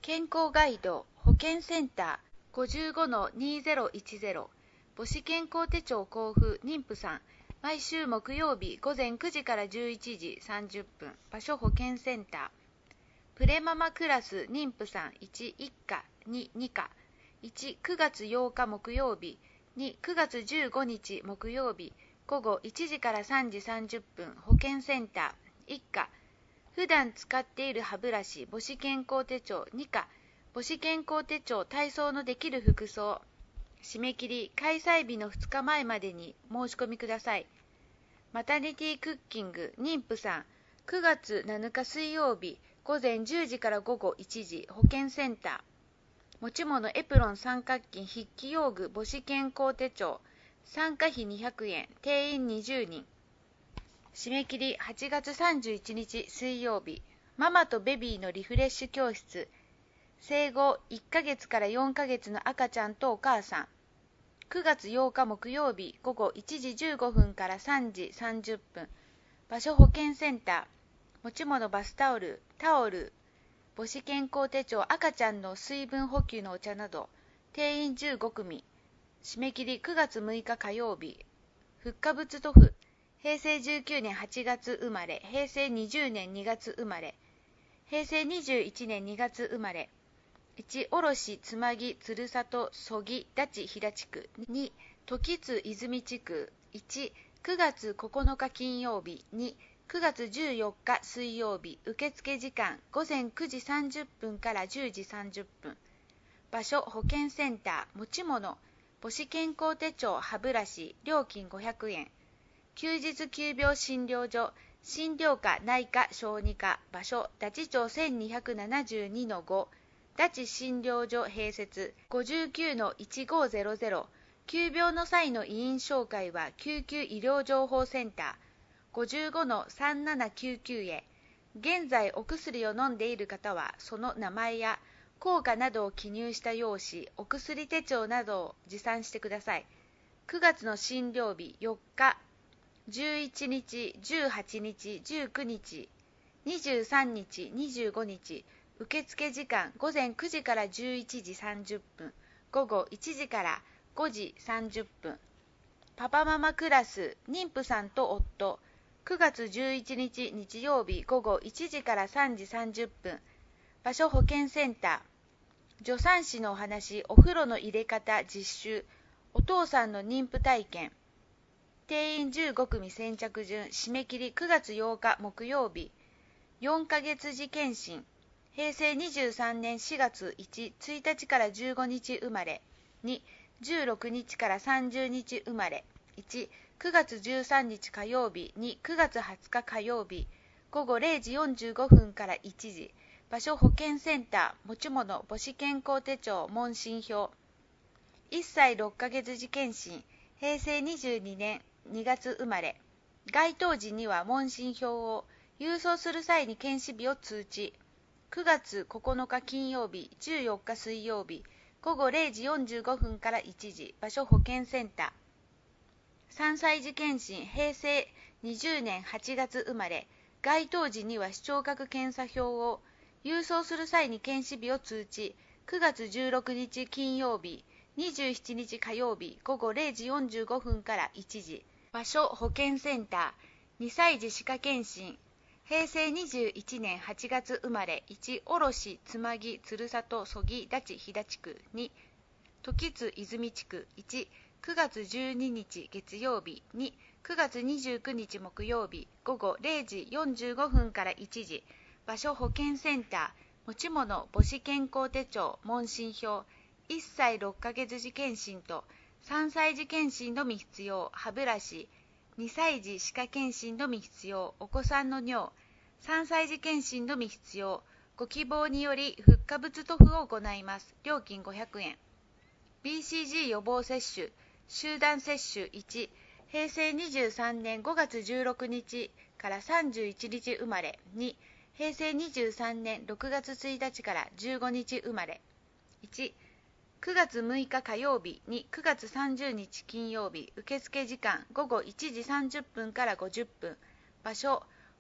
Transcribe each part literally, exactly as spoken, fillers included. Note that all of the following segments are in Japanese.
健康ガイド保健センター ごじゅうごのにせんじゅう 母子健康手帳交付妊婦さん、毎週木曜日午前くじからじゅういちじさんじゅっぷん、場所保健センター。プレママクラス妊婦さんいち一課に二課、いち、くがつようか木曜日、に、くがつじゅうごにち木曜日、午後いちじからさんじさんじゅっぷん、保健センター一課。普段使っている歯ブラシ母子健康手帳に課、母子健康手帳体操のできる服装。締め切り開催日のふつかまえまでに申し込みください。マタニティクッキング妊婦さん、くがつなのか水曜日午前じゅうじから午後いちじ、保健センター。持ち物エプロン三角巾筆記用具母子健康手帳、参加費にひゃくえん、定員にじゅうにん。締め切りはちがつさんじゅういちにち水曜日、ママとベビーのリフレッシュ教室。生後いっかげつからよんかげつの赤ちゃんとお母さん。くがつようか木曜日午後いちじじゅうごふんからさんじさんじゅっぷん、場所保健センター。持ち物バスタオル、タオル、母子健康手帳、赤ちゃんの水分補給のお茶など。定員じゅうごくみ。締め切りくがつむいか火曜日。復活物塗布。へいせいじゅうきゅうねんはちがつ生まれ、へいせいにじゅうねんにがつ生まれ、へいせいにじゅういちねんにがつ生まれ。いち、卸つまぎ鶴里曽木立飛騨地区。に、時津泉地区。いち、くがつここのか金曜日。に、くがつじゅうよっか水曜日。受付時間午前くじさんじゅっぷんからじゅうじさんじゅっぷん。場所保健センター。持ち物母子健康手帳、歯ブラシ。料金ごひゃくえん。休日急病診療所、診療科内科小児科。場所多知町せんにひゃくななじゅうにのご、多知診療所併設 ごじゅうきゅうのいちごぜろぜろ。急病の際の医院紹介は救急医療情報センター ごじゅうごのさんななきゅうきゅう へ。現在お薬を飲んでいる方はその名前や効果などを記入した用紙、お薬手帳などを持参してください。くがつの診療日よっか、じゅういちにち、じゅうはちにち、じゅうくにち、にじゅうさんにち、にじゅうごにち。受付時間午前くじからじゅういちじさんじゅっぷん、午後いちじからごじさんじゅっぷん。パパママクラス妊婦さんと夫。くがつじゅういちにち日曜日午後いちじからさんじさんじゅっぷん。場所保健センター。助産師のお話、お風呂の入れ方実習、お父さんの妊婦体験。定員じゅうごくみ先着順。締め切りくがつようか木曜日。よんかげつじ検診。へいせいにじゅうさんねんしがついち、ついたちからじゅうごにち生まれ。に、じゅうろくにちからさんじゅうにち生まれ。いち、くがつじゅうさんにち火曜日。に、くがつはつか火曜日。午後れいじよんじゅうごふんからいちじ。場所保健センター。持ち物母子健康手帳、問診票。いっさいろっかげつじ検診。へいせいにじゅうにねんにがつ生まれ。該当時には問診票を、郵送する際に検視日を通知。くがつここのか金曜日、じゅうよっか水曜日、午後れいじよんじゅうごふんからいちじ。場所保健センター。さんさいじ検診。へいせいにじゅうねんはちがつ生まれ。該当時には視聴覚検査票を、郵送する際に検視日を通知。くがつじゅうろくにち金曜日、にじゅうしちにち火曜日、午後れいじよんじゅうごふんからいちじ。場所保健センター。にさいじ歯科検診。へいせいにじゅういちねんはちがつ生まれ。いち、卸つまぎ鶴里曽木立飛騨地区。に、時津泉地区。いち、くがつじゅうににち月曜日。に、くがつにじゅうくにち木曜日。午後れいじよんじゅうごふんからいちじ。場所保健センター。持ち物母子健康手帳、問診票。いっさいろっかげつじ検診とさんさいじ検診のみ必要。歯ブラシ。にさいじ歯科検診のみ必要。お子さんの尿。さんさいじ検診のみ必要。ご希望により復活物塗布を行います。料金ごひゃくえん。ビーシージー 予防接種。集団接種。いち、へいせいにじゅうさんねんごがつじゅうろくにちからさんじゅういちにち生まれ。に、へいせいにじゅうさんねんろくがつついたちからじゅうごにち生まれ。いち、くがつむいか火曜日。に、くがつさんじゅうにち金曜日。受付時間午後いちじさんじゅっぷんからごじゅっぷん。場所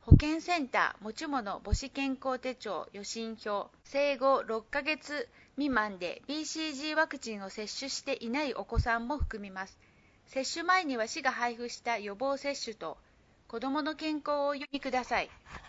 保健センター持ち物母子健康手帳予診票、生後ろっかげつ未満で ビーシージー ワクチンを接種していないお子さんも含みます。接種前には市が配布した予防接種と子どもの健康をお読みください。